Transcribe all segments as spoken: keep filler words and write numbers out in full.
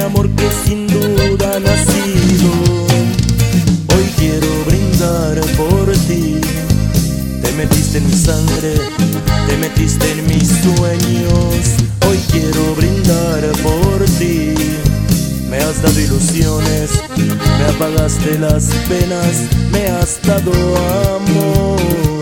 amor que sin duda ha nacido. Hoy quiero brindar por ti. Te metiste en mi sangre, te metiste en mis sueños. Hoy quiero brindar por ti. Me has dado ilusiones, me apagaste las penas, me has dado amor.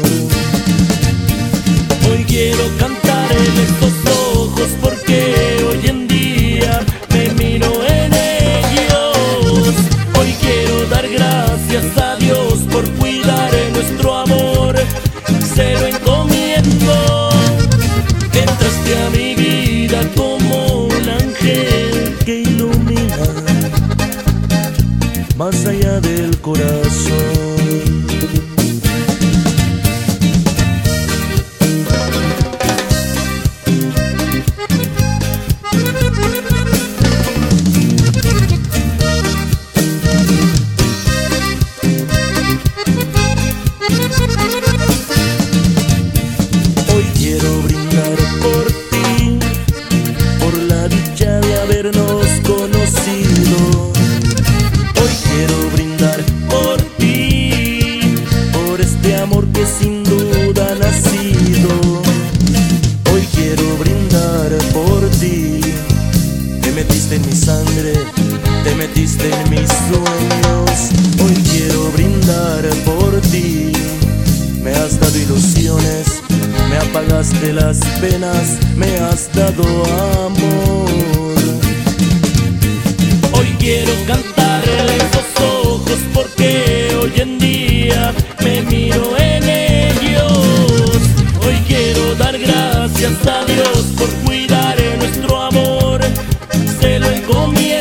Hoy quiero cantar en estos ojos porque hoy en día me miro en ellos. Hoy quiero dar gracias a Dios por cuidar en nuestro amor. Se lo encomiendo. Entraste a mi vida como un ángel que ilumina más allá del corazón. Hoy quiero brindar por ti, por la dicha de habernos conocido. Hoy quiero brindar por ti, por este amor que sin duda ha nacido. Hoy quiero brindar por ti. Te metiste en mi sangre, te metiste en mis sueños. Hoy quiero brindar por ti. Me has dado ilusiones, me apagaste las penas, me has dado amor. Hoy quiero cantar en esos ojos porque hoy en día me miro en ellos. Hoy quiero dar gracias a Dios por cuidar en nuestro amor. Se lo encomiendo.